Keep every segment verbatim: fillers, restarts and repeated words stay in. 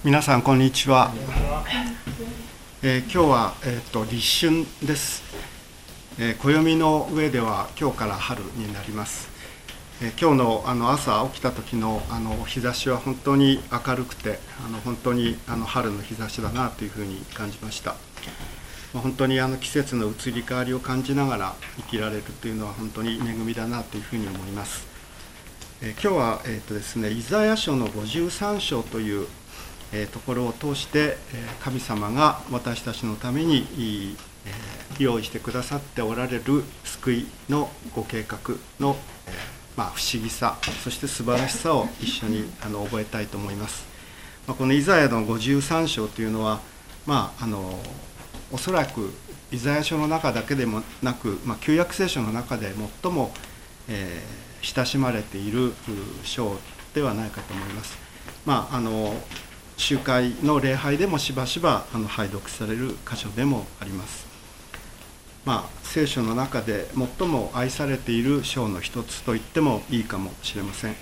皆さんこんにちは。えー、今日は、えー、と立春です。えー、暦の上では今日から春になります。えー、今日の、あの朝起きた時の、あの日差しは本当に明るくて、あの本当にあの春の日差しだなというふうに感じました。まあ、本当にあの季節の移り変わりを感じながら生きられるというのは本当に恵みだなというふうに思います。えー、今日は、えーとですね、イザヤ書のごじゅうさん章というところを通して神様が私たちのために用意してくださっておられる救いのご計画のまあ不思議さ、そして素晴らしさを一緒にあの覚えたいと思います。このイザヤのごじゅうさん章というのは、まあ、あのおそらくイザヤ書の中だけでもなく、まあ、旧約聖書の中で最も、えー、親しまれている章ではないかと思います。まああの集会の礼拝でもしばしばあの拝読される箇所でもあります。まあ、聖書の中で最も愛されている章の一つと言ってもいいかもしれません。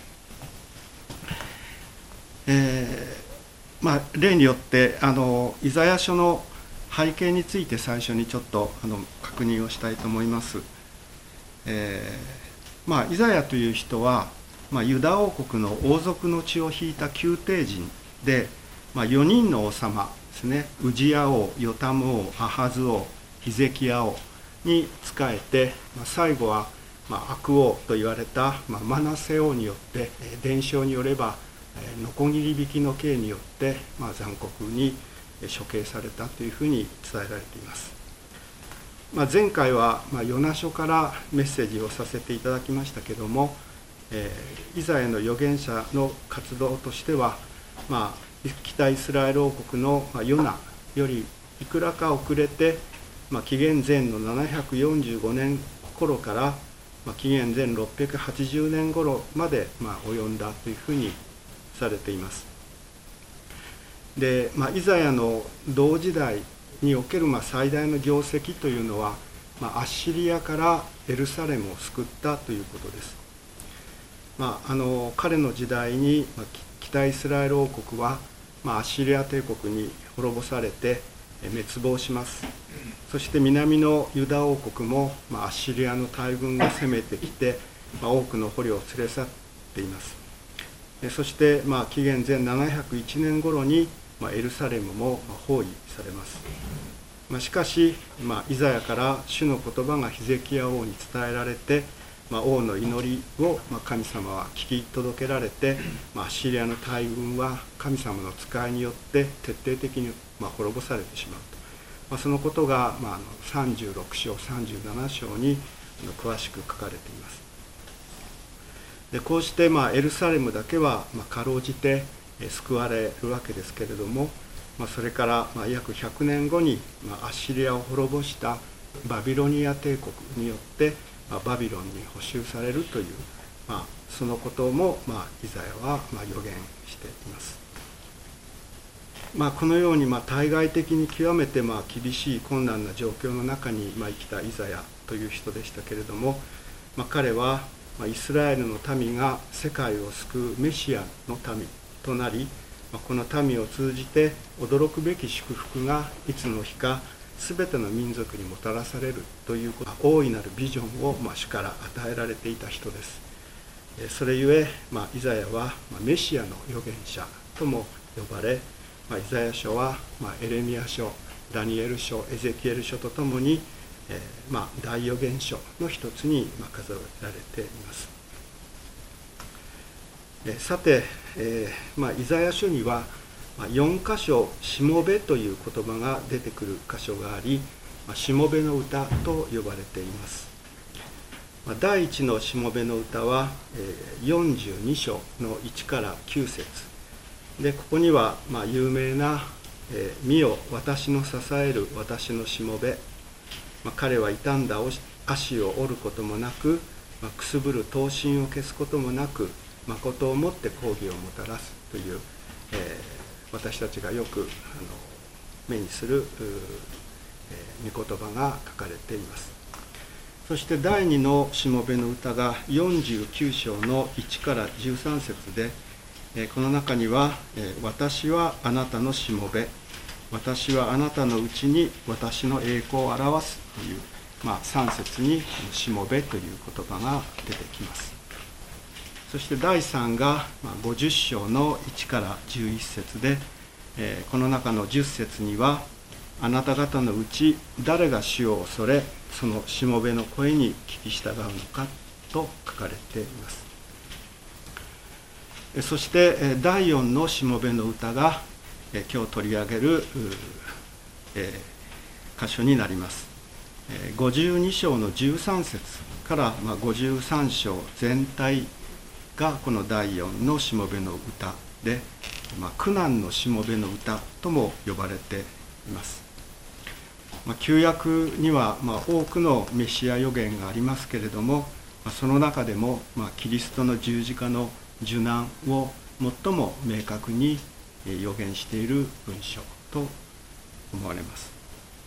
えーまあ、例によってあのイザヤ書の背景について最初にちょっとあの確認をしたいと思います。えーまあ、イザヤという人は、まあ、ユダ王国の王族の血を引いた宮廷人で、まあ、よにんの王様ですね、ウジヤ王、ヨタム王、アハズ王、ヒゼキヤ王に仕えて、まあ、最後は、まあ、悪王と言われた、まあ、マナセ王によって、伝承によればノコギリ引きの刑によって、まあ、残酷に処刑されたというふうに伝えられています。まあ、前回は、まあ、ヨナ書からメッセージをさせていただきましたけども、えー、イザヤの預言者の活動としては、まあ北イスラエル王国のヨナよりいくらか遅れて、まあ、紀元前のななひゃくよんじゅうごねん頃から、まあ、紀元前ろっぴゃくはちじゅうねん頃まで、まあ、及んだというふうにされています。で、まあ、イザヤの同時代における、まあ、最大の業績というのは、まあ、アッシリアからエルサレムを救ったということです。まあ、あの彼の時代に、まあ、北イスラエル王国は、まあ、アッシリア帝国に滅ぼされて滅亡します。そして南のユダ王国も、まあ、アッシリアの大軍が攻めてきて、まあ、多くの捕虜を連れ去っています。そして、まあ、紀元前ななひゃくいちねん頃に、まあ、エルサレムも包囲されます。まあ、しかし、まあ、イザヤから主の言葉がヒゼキヤ王に伝えられて、まあ、王の祈りを、まあ、神様は聞き届けられて、まあ、アッシリアの大軍は神様の使いによって徹底的に、まあ、滅ぼされてしまうと、まあ、そのことが、まあ、あのさんじゅうろく章さんじゅうなな章に詳しく書かれています。でこうして、まあ、エルサレムだけは、まあ、かろうじて救われるわけですけれども、まあ、それから、まあ、約ひゃくねんごに、まあ、アッシリアを滅ぼしたバビロニア帝国によってバビロンに捕囚されるという、まあ、そのことも、まあ、イザヤは、まあ、予言しています。まあ、このように、まあ、対外的に極めて、まあ、厳しい困難な状況の中に、まあ、生きたイザヤという人でしたけれども、まあ、彼は、まあ、イスラエルの民が世界を救うメシアの民となり、まあ、この民を通じて驚くべき祝福がいつの日かすべての民族にもたらされるということ、大いなるビジョンを、まあ、主から与えられていた人です。それゆえ、まあ、イザヤは、まあ、メシアの預言者とも呼ばれ、まあ、イザヤ書は、まあ、エレミヤ書、ダニエル書、エゼキエル書とともに、えーまあ、大預言書の一つに、まあ、数えられています。えさて、えーまあ、イザヤ書にはよん箇所しもべという言葉が出てくる箇所があり、しもべの歌と呼ばれています。第一のしもべの歌はよんじゅうに章のいちからきゅう節で、ここにはまあ有名な「見よ私の支える私のしもべ、彼は傷んだ足を折ることもなく、くすぶる刀身を消すこともなく、誠をもって公義をもたらす」という、えー私たちがよくあの目にする、えー、御言葉が書かれています。そして第二のしもべの歌がよんじゅうきゅう章のいちからじゅうさん節で、 この中には、私はあなたのしもべ、私はあなたのうちに私の栄光を表すという、まあ、さん節にしもべという言葉が出てきます。そしてだいさんがごじゅっ章のいちからじゅういち節で、この中のじゅっ節には、あなた方のうち誰が主を恐れ、そのしもべの声に聞き従うのかと書かれています。そしてだいよんのしもべの歌が今日取り上げる箇所になります。ごじゅうに章のじゅうさん節からごじゅうさん章全体がこのだいよんのしもべの歌で、苦難のしもべの歌とも呼ばれています。旧約には多くのメシア予言がありますけれども、その中でもキリストの十字架の受難を最も明確に予言している文書と思われます。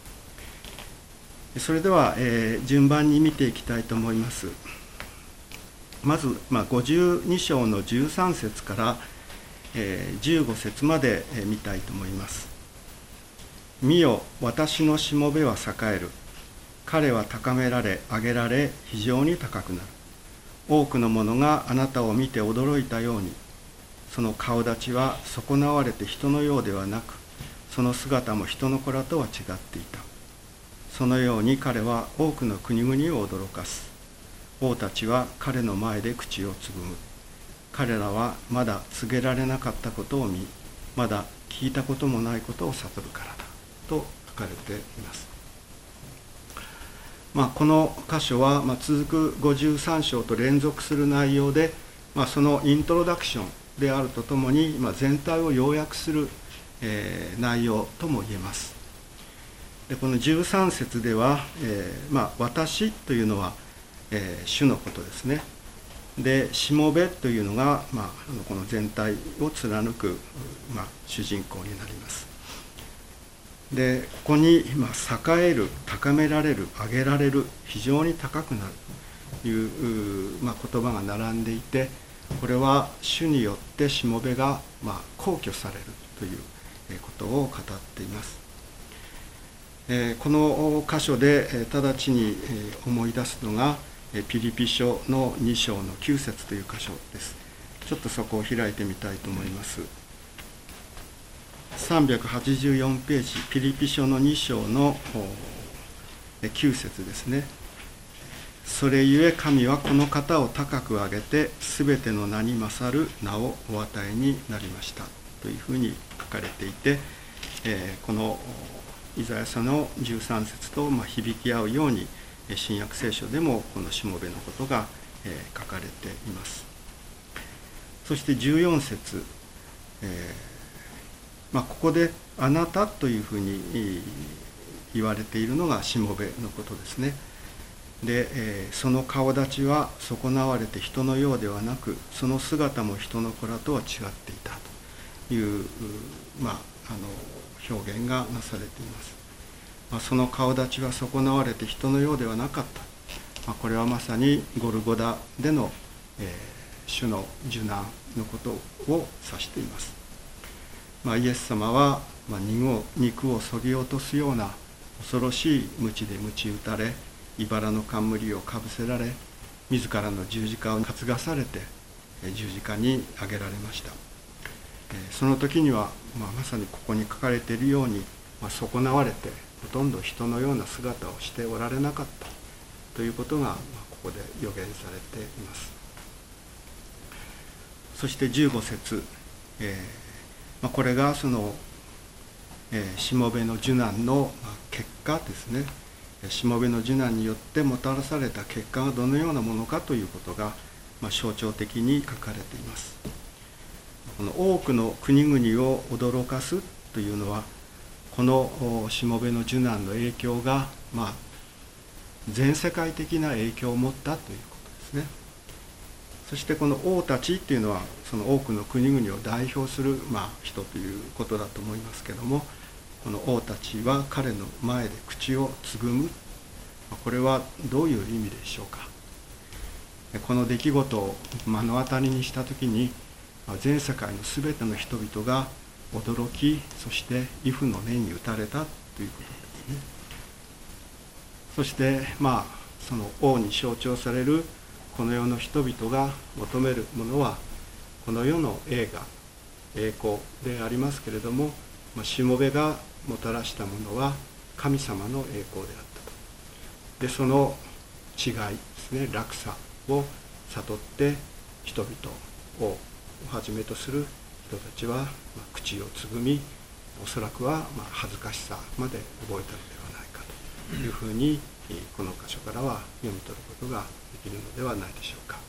それでは、えー、順番に見ていきたいと思います。まず、まあ、ごじゅうに章のじゅうさん節から、えー、じゅうご節まで、えー、見たいと思います。見よ、私のしもべは栄える。彼は高められ、上げられ、非常に高くなる。多くの者があなたを見て驚いたように、その顔立ちは損なわれて人のようではなく、その姿も人の子らとは違っていた。そのように彼は多くの国々を驚かす。王たちは彼の前で口をつぐむ。彼らはまだ告げられなかったことを見、まだ聞いたこともないことを悟るからだと書かれています。まあ、この箇所は、まあ、続くごじゅうさん章と連続する内容で、まあ、そのイントロダクションであるとともに、まあ、全体を要約する、えー、内容とも言えます。でこのじゅうさん節では、えーまあ、私というのは、えー、主のことですね。でしもべというのが、まあ、この全体を貫く、まあ、主人公になります。でここに、まあ、栄える、高められる、上げられる、非常に高くなるという、まあ、言葉が並んでいて、これは主によってしもべが、まあ、皇居されるということを語っています。えー、この箇所で、えー、直ちに、えー、思い出すのが、えー、ピリピ書のに章のきゅう節という箇所です。ちょっとそこを開いてみたいと思います。さんびゃくはちじゅうよんページ、ピリピ書のに章のきゅう節ですね。それゆえ神はこの方を高く上げて、すべての名に勝る名をお与えになりましたというふうに書かれていて、えー、このイザヤ書のじゅうさん節とまあ響き合うように、新約聖書でもこのしもべのことが、えー、書かれています。そしてじゅうよん節、えーまあ、ここであなたというふうに言われているのがしもべのことですね。で、えー、その顔立ちは損なわれて人のようではなく、その姿も人の子らとは違っていたという、まあ、あの表現がなされています。まあ、その顔立ちは損なわれて人のようではなかった。まあ、これはまさにゴルゴダでの、えー、主の受難のことを指しています。まあ、イエス様は、まあ、肉を、肉をそぎ落とすような恐ろしい鞭で鞭打たれ、茨の冠をかぶせられ、自らの十字架を担がされて十字架に上げられました。その時には、まあ、まさにここに書かれているように、まあ、損なわれてほとんど人のような姿をしておられなかったということが、まあ、ここで予言されています。そしてじゅうご節、えーまあ、これがその、えー、しもべの受難の結果ですね。しもべの受難によってもたらされた結果がどのようなものかということが、まあ、象徴的に書かれています。この多くの国々を驚かすというのは、このしもべの受難の影響が、まあ、全世界的な影響を持ったということですね。そしてこの王たちっていうのは、その多くの国々を代表する、まあ、人ということだと思いますけども、この王たちは彼の前で口をつぐむ。これはどういう意味でしょうか。この出来事を目の当たりにしたときに、 全世界のすべての人々が驚き、そして畏怖の念に打たれたということですね。そしてまあその王に象徴されるこの世の人々が求めるものはこの世の栄華、栄光でありますけれども、まあ、しもべがもたらしたものは神様の栄光であったと。でその違いですね、落差を悟って人々をはじめとする人たちは、まあ、口をつぐみ、おそらくはまあ恥ずかしさまで覚えたのではないかというふうにこの箇所からは読み取ることができるのではないでしょうか。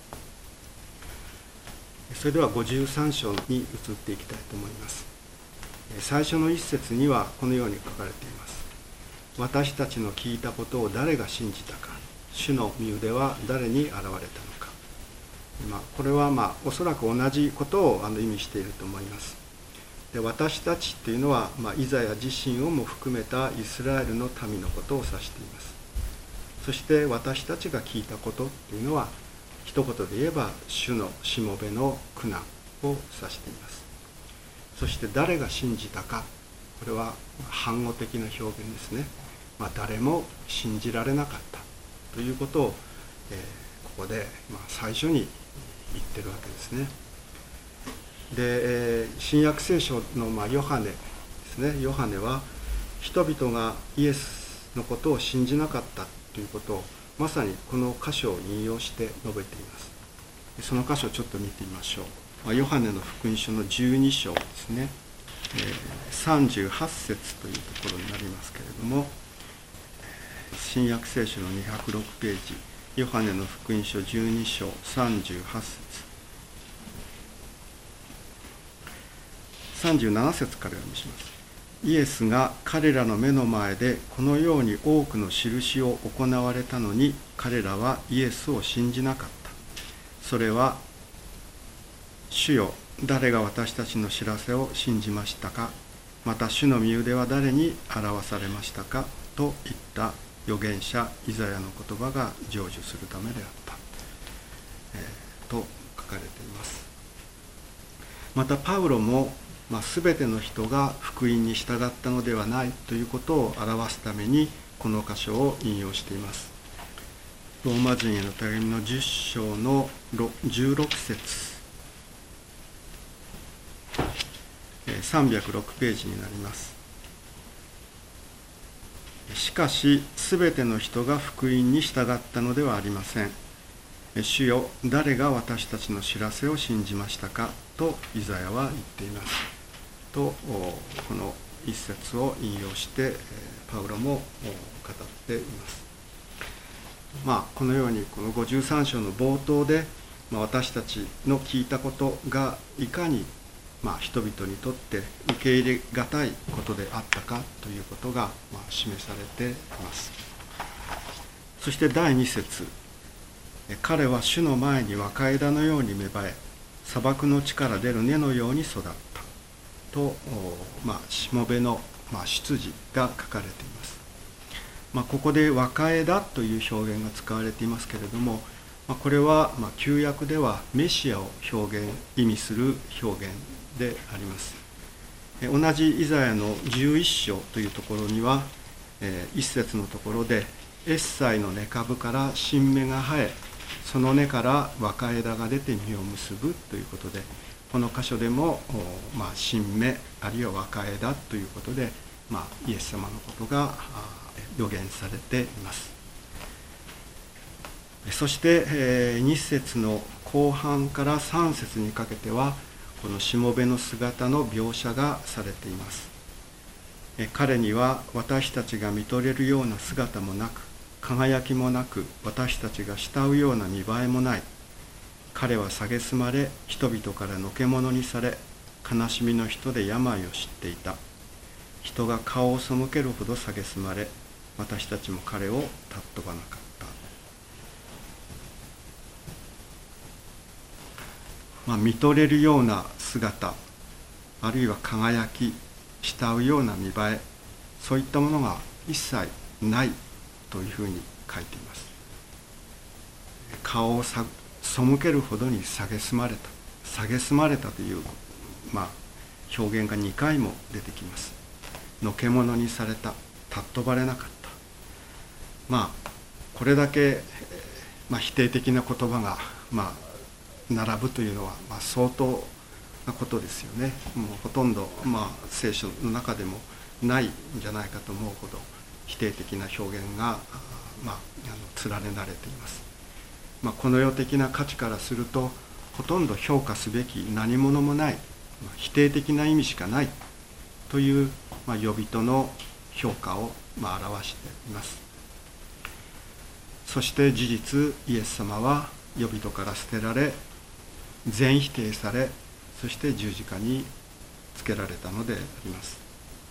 それではごじゅうさん章に移っていきたいと思います。最初の一節にはこのように書かれています。私たちの聞いたことを誰が信じたか、主の身腕は誰に現れたのか。まあ、これはまあおそらく同じことをあの意味していると思います。で私たちというのは、まあ、イザヤ自身をも含めたイスラエルの民のことを指しています。そして私たちが聞いたことというのは一言で言えば主のしもべの苦難を指しています。そして誰が信じたか、これは反語的な表現ですね。まあ、誰も信じられなかったということを、えー、ここで、まあ、最初に言ってるわけですね。で、えー、新約聖書の、まあ、ヨハネですね。ヨハネは人々がイエスのことを信じなかったということをまさにこの箇所を引用して述べています。その箇所をちょっと見てみましょう。ヨハネの福音書のじゅうに章ですね、さんじゅうはち節というところになりますけれども、新約聖書のにひゃくろくページ、ヨハネの福音書じゅうに章さんじゅうはち節、さんじゅうなな節から読みします。イエスが彼らの目の前でこのように多くの印を行われたのに、彼らはイエスを信じなかった。それは、主よ、誰が私たちの知らせを信じましたか、また主の身腕は誰に表されましたかと言った預言者イザヤの言葉が成就するためであった、えー、と書かれています。またパウロも、まあ、全ての人が福音に従ったのではないということを表すためにこの箇所を引用しています。ローマ人への手紙のじゅっ章のじゅうろく節、さんびゃくろくページになります。しかし、すべての人が福音に従ったのではありません。主よ、誰が私たちの知らせを信じましたかとイザヤは言っています。と、この一節を引用して、パウロも語っています。まあ、このように、このごじゅうさん章の冒頭で、まあ、私たちの聞いたことがいかにまあ、人々にとって受け入れがたいことであったかということが、まあ、示されています。そしてだいに節、彼は主の前に若枝のように芽生え、砂漠の地から出る根のように育ったと、まあ、しもべの、まあ、出自が書かれています。まあ、ここで若枝という表現が使われていますけれども、まあ、これは、まあ、旧約ではメシアを表現意味する表現であります。同じイザヤのじゅういっ章というところには、一節のところでエッサイの根株から新芽が生え、その根から若枝が出て実を結ぶということで、この箇所でも、まあ、新芽あるいは若枝ということで、まあ、イエス様のことが予言されています。そしてに節の後半からさん節にかけてはこのしもべの姿の描写がされています。彼には私たちが見とれるような姿もなく、輝きもなく、私たちが慕うような見栄えもない。彼は蔑まれ、人々からのけ者にされ、悲しみの人で病を知っていた。人が顔を背けるほど蔑まれ、私たちも彼を尊ばなかった。まあ、見とれるような姿、あるいは輝き、慕うような見栄え、そういったものが一切ないというふうに書いています。顔を背けるほどに蔑まれた、 蔑まれたという、まあ、表現がにかいも出てきます。のけ者にされた、尊ばれなかった。まあこれだけ、まあ、否定的な言葉が、まあ、並ぶというのは、まあ、相当なことですよね。もうほとんど、まあ、聖書の中でもないんじゃないかと思うほど否定的な表現が、まあ、あの連ねられています。まあ、この世的な価値からするとほとんど評価すべき何者もない、まあ、否定的な意味しかないという、まあ、呼人の評価を、まあ、表しています。そして事実イエス様は呼人から捨てられ、全否定され、そして十字架につけられたのであります。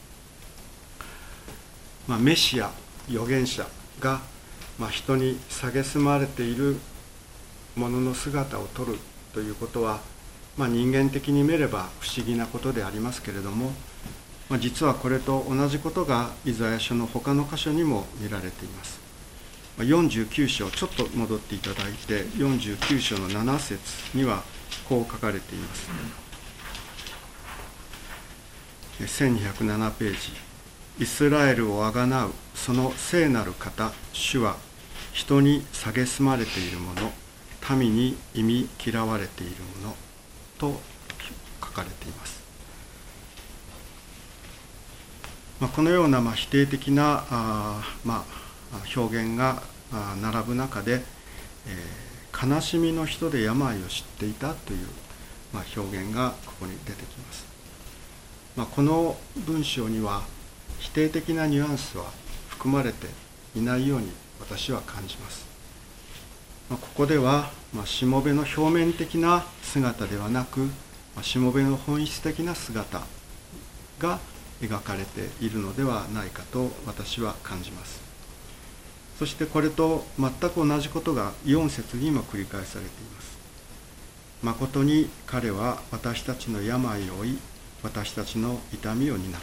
まあ、メシア、預言者が、まあ、人に蔑まれているものの姿を取るということは、まあ、人間的に見れば不思議なことでありますけれども、まあ、実はこれと同じことがイザヤ書の他の箇所にも見られています。よんじゅうきゅう章、ちょっと戻っていただいて、よんじゅうきゅう章のなな節にはこう書かれています。せんにひゃくななページ。イスラエルをあがなうその聖なる方、主は人に蔑まれているもの、民に忌み嫌われているものと書かれています。まあ、このようなまあ否定的なあ、まあ、表現が並ぶ中で、えー、悲しみの人で病を知っていたという、まあ、表現がここに出てきます。まあ、この文章には否定的なニュアンスは含まれていないように私は感じます。まあ、ここでは、まあ、しもべの表面的な姿ではなく、まあ、しもべの本質的な姿が描かれているのではないかと私は感じます。そしてこれと全く同じことがよん節にも繰り返されています。誠に彼は私たちの病を負い、私たちの痛みを担った。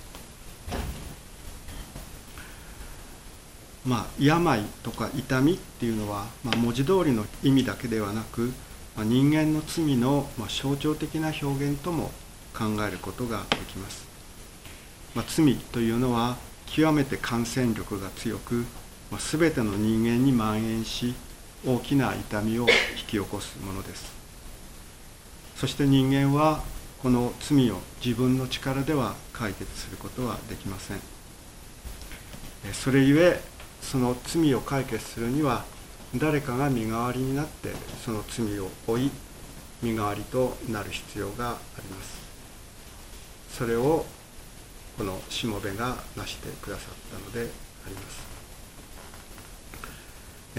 まあ、病とか痛みっていうのは、まあ、文字通りの意味だけではなく、まあ、人間の罪の、まあ、象徴的な表現とも考えることができます。まあ、罪というのは極めて感染力が強く、まあ、全ての人間に蔓延し、大きな痛みを引き起こすものです。そして人間はこの罪を自分の力では解決することはできません。それゆえその罪を解決するには誰かが身代わりになってその罪を負い身代わりとなる必要があります。それをこのしもべが成してくださったのであります。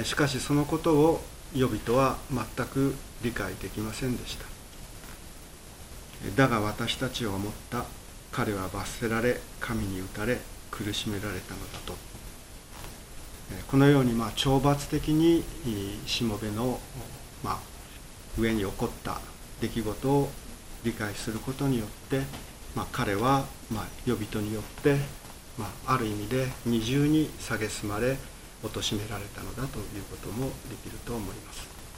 しかしそのことを呼人は全く理解できませんでした。だが私たちは思った。彼は罰せられ神に打たれ苦しめられたのだと。このようにまあ懲罰的にしもべのまあ上に起こった出来事を理解することによって、まあ、彼はまあ呼人によって、まあ、ある意味で二重に蔑まれ貶められたのだということもできると思います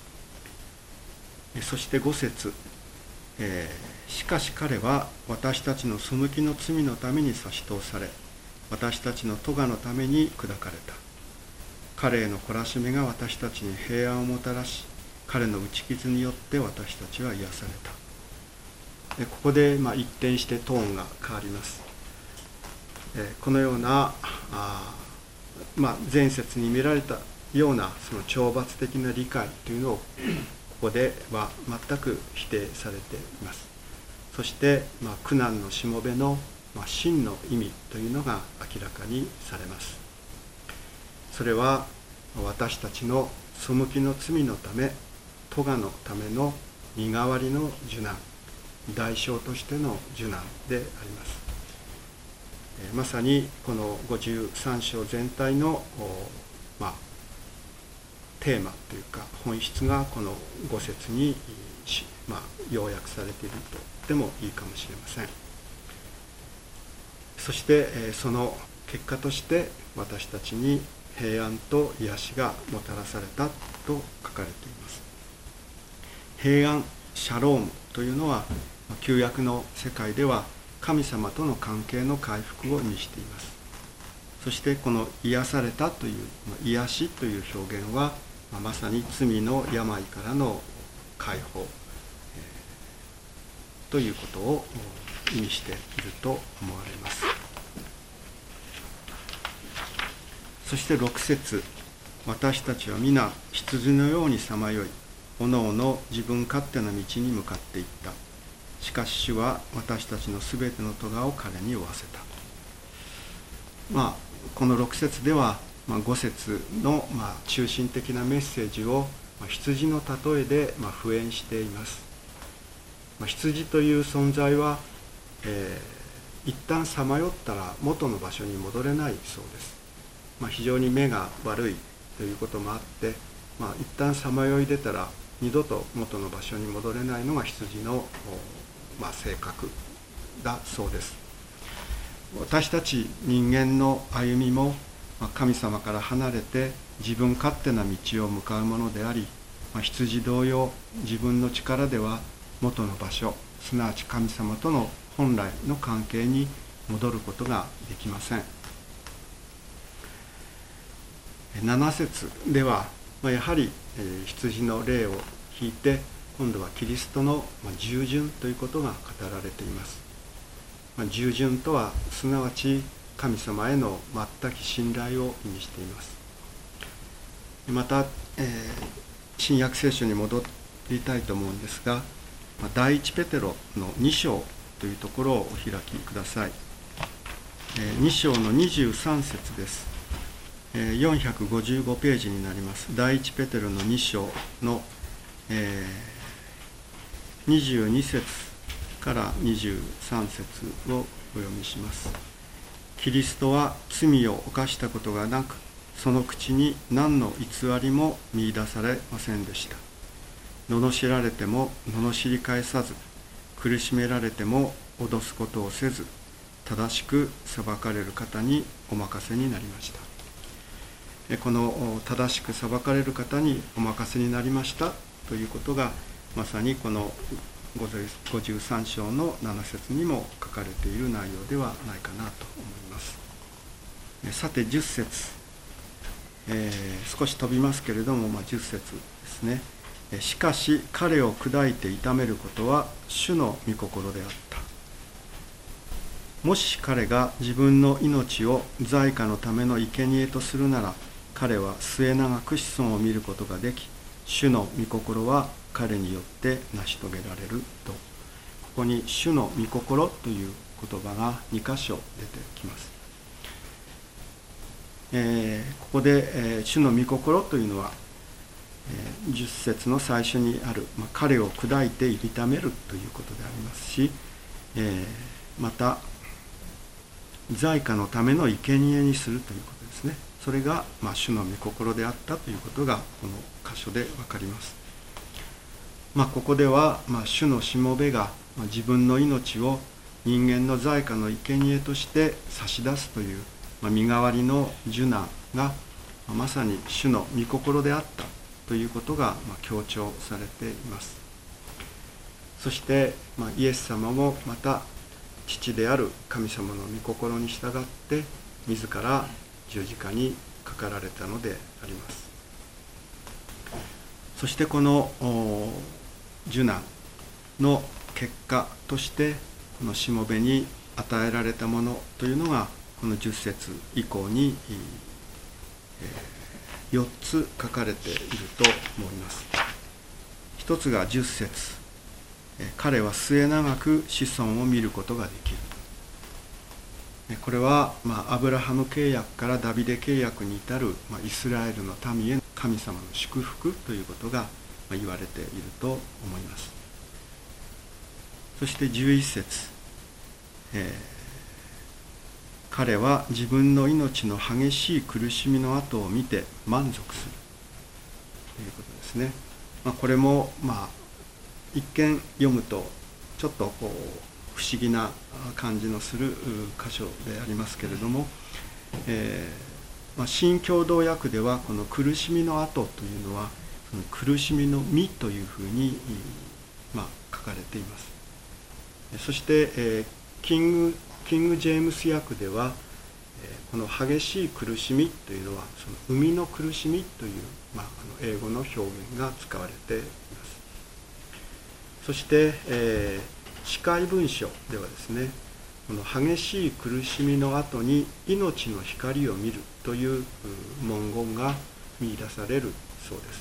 。そしてご節、えー、しかし彼は私たちの背きの罪のために差し通され、私たちの咎のために砕かれた。彼への懲らしめが私たちに平安をもたらし、彼の打ち傷によって私たちは癒された。でここでまあ一転してトーンが変わります。えこのようなあ、まあ、前節に見られたようなその懲罰的な理解というのをここでは全く否定されています。そして、まあ、苦難のしもべの、まあ、真の意味というのが明らかにされます。それは私たちの背きの罪のため、咎のための身代わりの受難、代償としての受難であります。まさにこのごじゅうさん章全体の、まあ、テーマというか本質がこのご節に、まあ、要約されていると言ってもいいかもしれません。そしてその結果として私たちに平安と癒しがもたらされたと書かれています。平安シャロームというのは旧約の世界では神様との関係の回復を意味しています。そしてこの癒されたという癒しという表現はまさに罪の病からの解放、えー、ということを意味していると思われます。そしてろく節、私たちは皆羊のようにさまよい、おのおの自分勝手な道に向かっていった。しかし主は私たちのすべての咎を彼に負わせた。まあこのろく節では、まあ、ご節の、まあ、中心的なメッセージを、まあ、羊の例えで、まあ、敷衍しています。まあ、羊という存在は、えー、一旦さまよったら元の場所に戻れないそうです。まあ、非常に目が悪いということもあって、まあ、一旦さまよい出たら二度と元の場所に戻れないのが羊の、まあ、性格だそうです。私たち人間の歩みも神様から離れて自分勝手な道を向かうものであり、羊同様自分の力では元の場所、すなわち神様との本来の関係に戻ることができません。なな節ではやはり羊の霊を引いて今度はキリストの従順ということが語られています。従順とはすなわち神様への全く信頼を意味しています。また、えー、新約聖書に戻りたいと思うんですが、第一ペテロのに章というところをお開きください。えー、に章のにじゅうさん節です。えー、よんひゃくごじゅうごページになります。第一ペテロのに章の、えー、にじゅうに節からにじゅうさん節をお読みします。キリストは罪を犯したことがなく、その口に何の偽りも見出されませんでした。罵られても罵り返さず、苦しめられても脅すことをせず、正しく裁かれる方にお任せになりました。この正しく裁かれる方にお任せになりましたということが、まさにこのごじゅうさん章のなな節にも書かれている内容ではないかなと思います。さてじゅっ節、えー、少し飛びますけれども、まあ、じゅっ節ですね。しかし彼を砕いて痛めることは主の御心であった。もし彼が自分の命を罪過のための生贄とするなら、彼は末永く子孫を見ることができ、主の御心は彼によって成し遂げられると。ここに主の御心という言葉がに箇所出てきます。えー、ここで、えー、主の御心というのは、えー、じゅっ節の最初にある、まあ、彼を砕いて痛めるということでありますし、えー、また罪過のための生贄にするということですね。それが、まあ、主の御心であったということがこの箇所で分かります。まあ、ここでは、まあ、主のしもべが、まあ、自分の命を人間の罪過の生贄として差し出すという、まあ、身代わりの受難が、まあ、まさに主の御心であったということが、まあ、強調されています。そして、まあ、イエス様もまた父である神様の御心に従って自ら十字架にかかられたのであります。そしてこの受難の結果としてこのしもべに与えられたものというのがこのじゅっ節以降によっつ書かれていると思います。一つがじゅっ節、彼は末永く子孫を見ることができる。これは、まあ、アブラハム契約からダビデ契約に至る、まあ、イスラエルの民への神様の祝福ということが、まあ、言われていると思います。そしてじゅういち節、えー、彼は自分の命の激しい苦しみの後を見て満足するということですね。まあ、これも、まあ、一見読むとちょっとこう不思議な感じのする箇所でありますけれども、えーまあ、新共同訳ではこの苦しみの後というのはその苦しみの実というふうにまあ、書かれています。そして、えー、キング、キング・ジェームス訳では、えー、この激しい苦しみというのはその生みの苦しみという、まあ、あの英語の表現が使われています。そして、えー、司会文書ではですね、この激しい苦しみの後に命の光を見るという文言が見出されるそうです。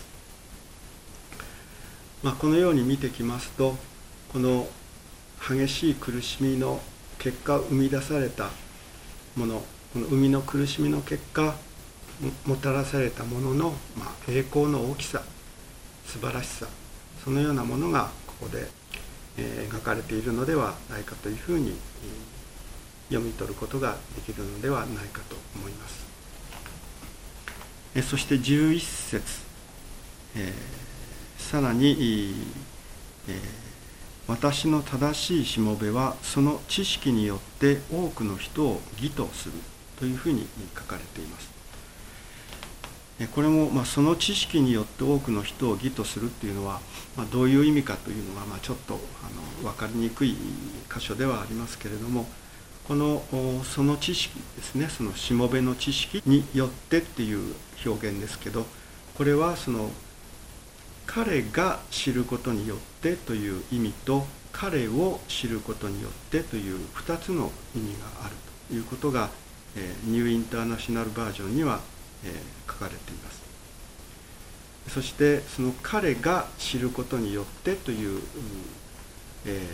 まあ、このように見てきますと、この激しい苦しみの結果生み出されたもの、この生みの苦しみの結果もたらされたものの、まあ、栄光の大きさ、素晴らしさ、そのようなものがここで、えー、描かれているのではないかというふうに、えー、読み取ることができるのではないかと思います。えー、そしてじゅういっ節、えー、さらに、えー、私の正しいしもべはその知識によって多くの人を義とするというふうに書かれています。これも、まあ、その知識によって多くの人を義とするというのは、まあ、どういう意味かというのは、まあ、ちょっとあの分かりにくい箇所ではありますけれども、このその知識ですね、そのしもべの知識によってっていう表現ですけど、これはその彼が知ることによってという意味と、彼を知ることによってというふたつの意味があるということが、えー、ニューインターナショナルバージョンにはえー、書かれています。そしてその彼が知ることによってという、えー、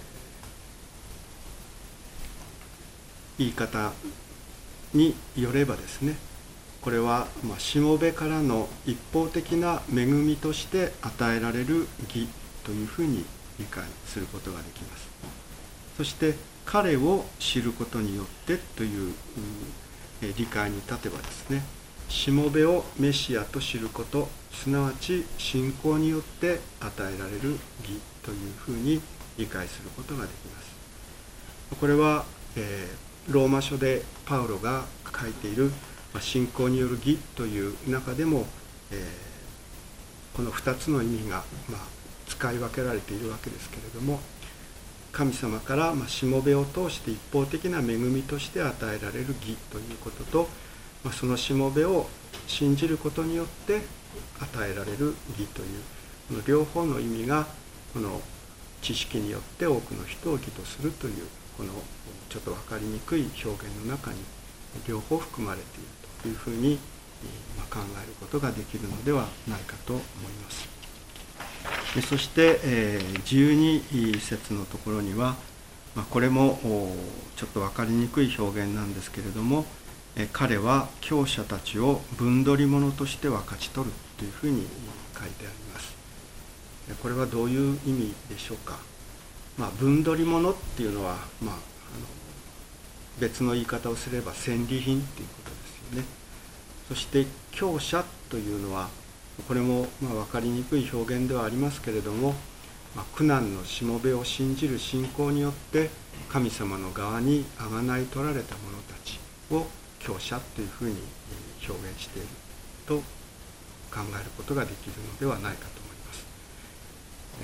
言い方によればですね、これは、まあ、しもべからの一方的な恵みとして与えられる義というふうに理解することができます。そして彼を知ることによってという、えー、理解に立てばですね、しもべをメシアと知ること、すなわち信仰によって与えられる義というふうに理解することができます。これは、えー、ローマ書でパウロが書いている、まあ、信仰による義という中でも、えー、このふたつの意味が、まあ、使い分けられているわけですけれども、神様から、まあ、しもべを通して一方的な恵みとして与えられる義ということと、そのしもべを信じることによって与えられる義という、この両方の意味がこの知識によって多くの人を義とするという、このちょっと分かりにくい表現の中に両方含まれているというふうに考えることができるのではないかと思います。そしてじゅうに節のところには、これもちょっと分かりにくい表現なんですけれども、彼は強者たちを分取り物として分かち取るというふうに書いてあります。これはどういう意味でしょうか。まあ、分取り物っていうのは、まあ、あの別の言い方をすれば戦利品ということですよね。そして強者というのは、これもまあ分かりにくい表現ではありますけれども、まあ、苦難のしもべを信じる信仰によって神様の側に贖い取られた者たちを強者というふうに表現していると考えることができるのではないかと思います。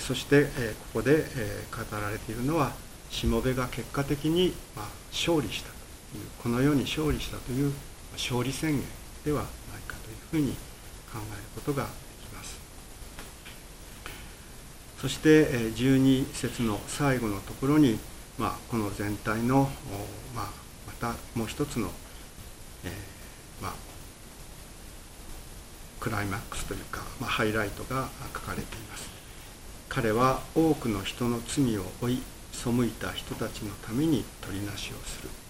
そしてここで語られているのは、しもべが結果的に勝利したという、この世に勝利したという勝利宣言ではないかというふうに考えることができます。そしてじゅうに節の最後のところに、まあ、この全体の、まあ、またもう一つのえーまあ、クライマックスというか、まあ、ハイライトが書かれています。彼は多くの人の罪を負い、背いた人たちのために取りなしをする。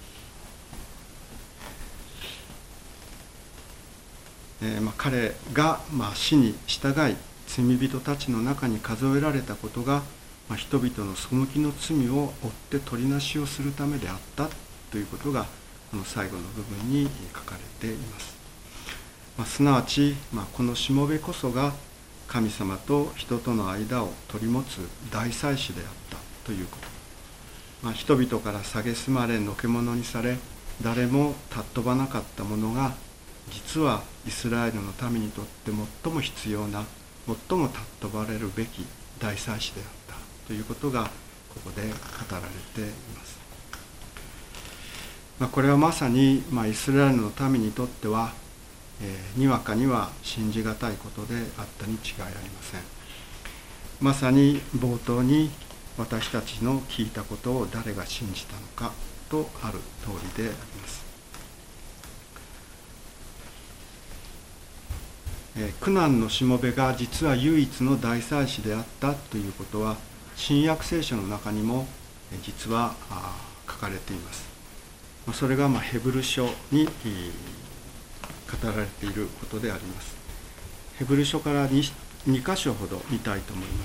えーまあ、彼が、まあ、死に従い罪人たちの中に数えられたことが、まあ、人々の背きの罪を負って取りなしをするためであったということがこの最後の部分に書かれています。まあ、すなわち、まあ、このしもべこそが神様と人との間を取り持つ大祭司であったということ。まあ、人々から蔑まれのけ者にされ、誰も尊ばなかったものが、実はイスラエルの民にとって最も必要な、最も尊ばれるべき大祭司であったということがここで語られています。まあ、これはまさに、まあ、イスラエルの民にとっては、えー、にわかには信じがたいことであったに違いありません。まさに冒頭に私たちの聞いたことを誰が信じたのかとある通りであります。えー、苦難のしもべが実は唯一の大祭司であったということは新約聖書の中にも、えー、実は書かれています。それがまあヘブル書に語られていることであります。ヘブル書から 2, 2箇所ほど見たいと思います。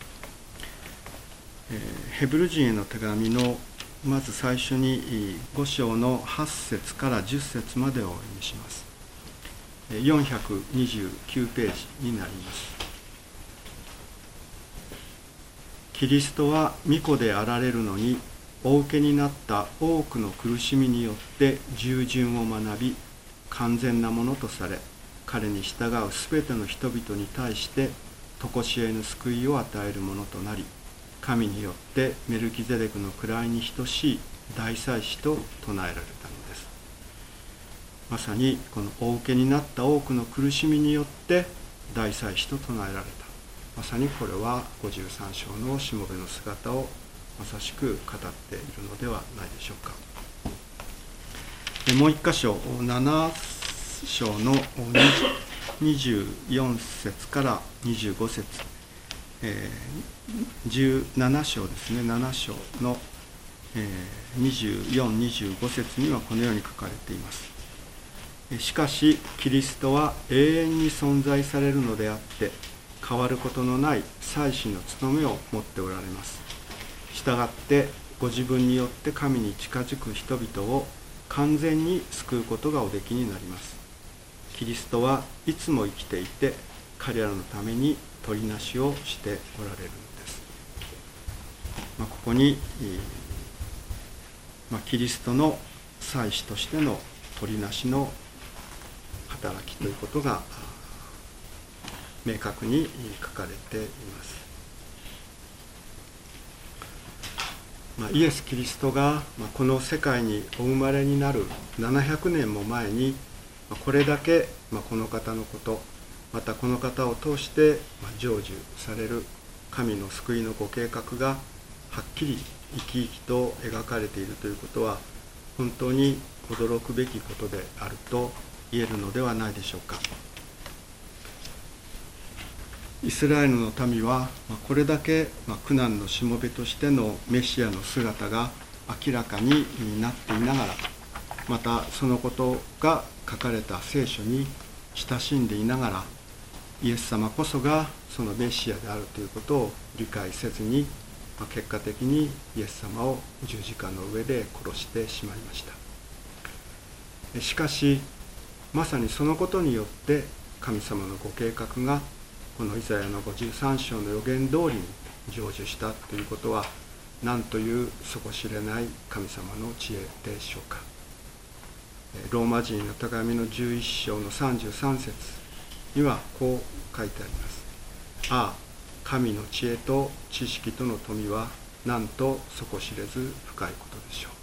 えー、ヘブル人への手紙のまず最初にご章のはち節からじゅっ節までをお読みします。よんひゃくにじゅうきゅうページになります。キリストは御子であられるのにお受けになった多くの苦しみによって従順を学び完全なものとされ、彼に従うすべての人々に対して常しえぬ救いを与えるものとなり、神によってメルキゼデクの位に等しい大祭司と唱えられたのです。まさにこのお受けになった多くの苦しみによって大祭司と唱えられた、まさにこれはごじゅうさん章のしもべの姿をまさしく語っているのではないでしょうか。でもう一箇所、なな章のにじゅうよん節からにじゅうご節、えー、じゅうなな章ですね、なな章の、えー、にじゅうよん、にじゅうご節にはこのように書かれています。しかしキリストは永遠に存在されるのであって変わることのない祭司の務めを持っておられます。したがってご自分によって神に近づく人々を完全に救うことがおできになります。キリストはいつも生きていて彼らのために取りなしをしておられるのです。まあ、ここに、まあ、キリストの祭司としての取りなしの働きということが明確に書かれています。まあ、イエス・キリストがこの世界にお生まれになるななひゃくねんも前にこれだけこの方のこと、またこの方を通して成就される神の救いのご計画がはっきり生き生きと描かれているということは本当に驚くべきことであると言えるのではないでしょうか。イスラエルの民はこれだけ苦難のしもべとしてのメシアの姿が明らかになっていながら、またそのことが書かれた聖書に親しんでいながら、イエス様こそがそのメシアであるということを理解せずに、結果的にイエス様を十字架の上で殺してしまいました。しかしまさにそのことによって神様のご計画がこのイザヤのごじゅうさん章の予言通りに成就したということは、何という底知れない神様の知恵でしょうか。ローマ人の手紙のじゅういっ章のさんじゅうさん節にはこう書いてあります。ああ、神の知恵と知識との富はなんと底知れず深いことでしょ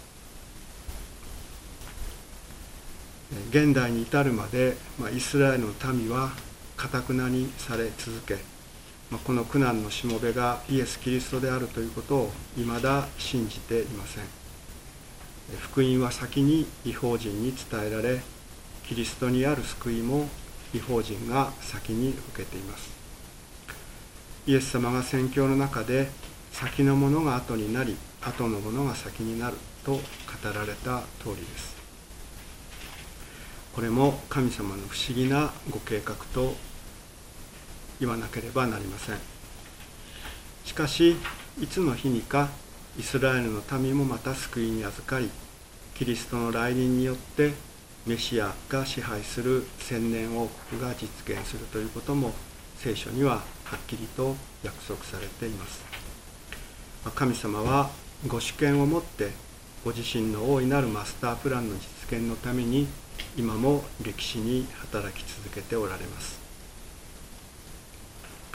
う。現代に至るまで、まあ、イスラエルの民は堅なにされ続け、まあ、この苦難のしもべがイエス・キリストであるということを未だ信じていません。福音は先に異邦人に伝えられ、キリストにある救いも異邦人が先に受けています。イエス様が宣教の中で先のものが後になり、後のものが先になると語られた通りです。これも神様の不思議なご計画と言わなければなりません。しかしいつの日にかイスラエルの民もまた救いに預かり、キリストの来臨によってメシアが支配する千年王国が実現するということも聖書にははっきりと約束されています。神様はご主権をもってご自身の大いなるマスタープランの実現のために今も歴史に働き続けておられます。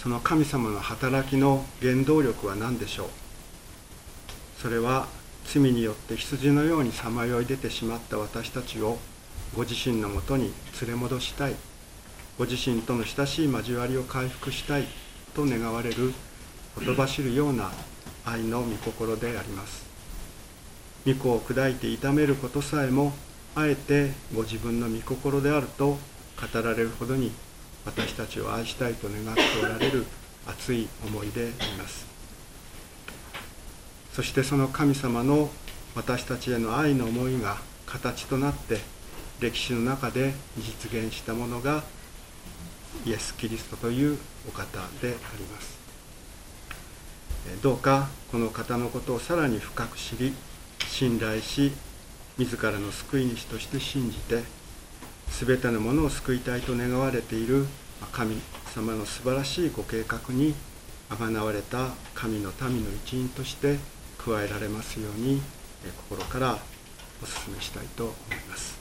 その神様の働きの原動力は何でしょう。それは罪によって羊のようにさまよい出てしまった私たちをご自身のもとに連れ戻したい、ご自身との親しい交わりを回復したいと願われるほとばしるような愛の御心であります。御子を砕いて痛めることさえもあえてご自分の御心であると語られるほどに、私たちを愛したいと願っておられる熱い思いであります。そしてその神様の私たちへの愛の思いが形となって歴史の中で実現したものがイエス・キリストというお方であります。どうかこの方のことをさらに深く知り、信頼し、自らの救い主として信じて、すべてのものを救いたいと願われている神様の素晴らしいご計画にあがなわれた神の民の一員として加えられますように、心からお勧めしたいと思います。